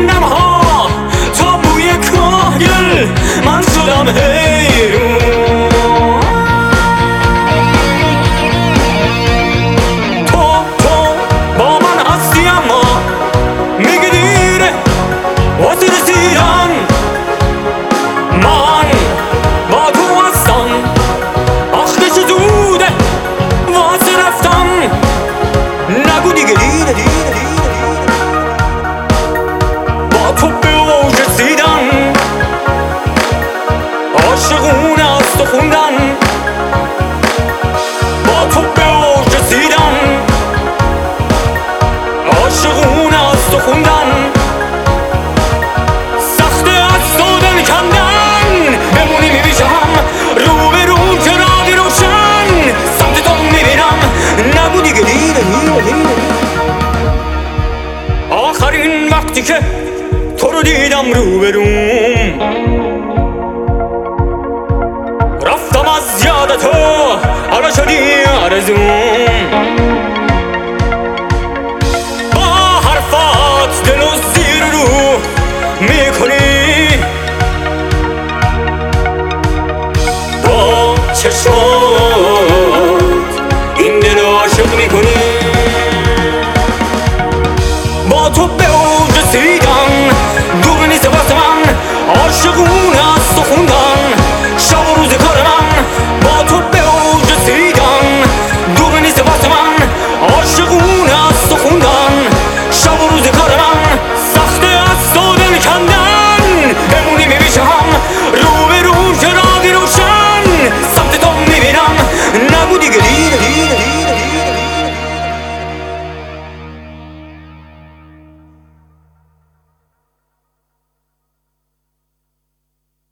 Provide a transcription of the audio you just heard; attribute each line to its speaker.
Speaker 1: موندم ها تا بوی کاهگل من شدم حیرون. تو با من هستی اما میگی دیره واسه رسیدن، من با تو هستم آخه چه زوده واسه رفتم. نگو دیگه دیره با تو به اوج رسیدن، عاشقونه از تو خوندن. با تو به اوج رسیدن، عاشقونه از تو خوندن. سخته از تو دل کندن، بمونی میبیشم رو به رو چراغی روشن سمت تو میبینم. نگو دیگه دیره آخرین وقتی که تو رو دیدم رو به روم، رفتم از یاد تو حالا شدی آرزوم. با حرفات دل و زیر رو میکنی، با چشمات این دل رو عاشق میکنی. با تو به اوج رسیدم دور نیست واسه من، عاشقونه از تو خوندن شب و روز کار من. با تو به اوج رسیدم دور نیست واسه من، عاشقونه از تو خوندن شب و روز کار من. سخته از تو دل کندن، بمونی میبیشم رو به رو چراغی روشن سمت تو میبینم. نگو دیگه دیره